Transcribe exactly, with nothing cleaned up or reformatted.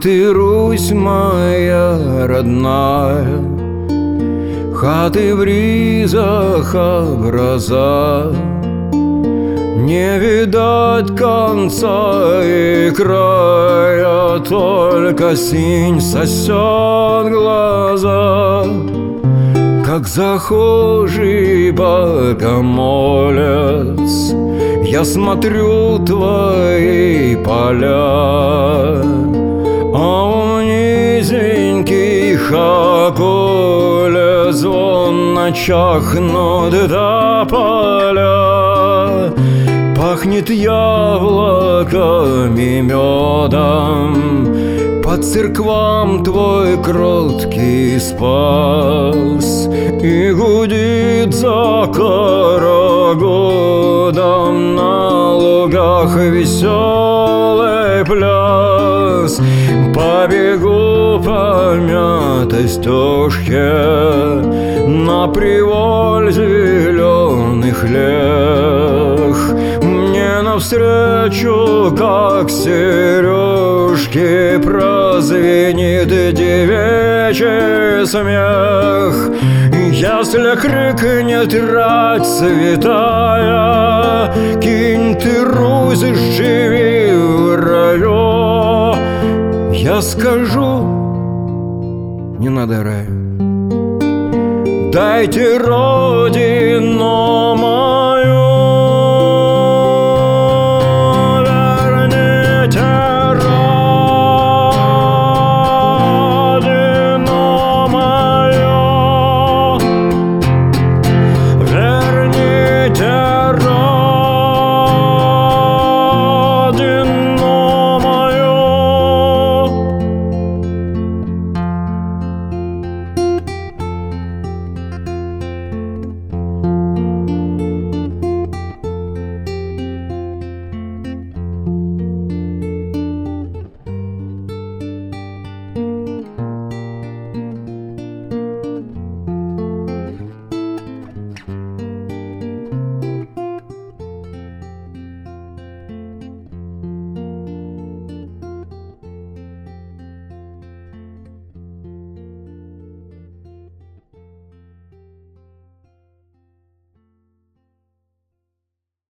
ты, Русь моя родная, хаты в ризах образа, не видать конца и края, только синь сосет глаза. Как захожий богомолец, я смотрю твои поля, а у низеньких околе звон начахнут до поля. Пахнет яблоками, медом, по церквам твой кроткий спас, и гудит за карагодом на лугах веселый пляс. Побегу по мятой стежке на приваль зеленых лег, мне навстречу, как сережки, прозвенит девичий смех. Если крикнет рать святая, кинь ты, Русь, живи в раю, я скажу, не надо рая. Дайте родину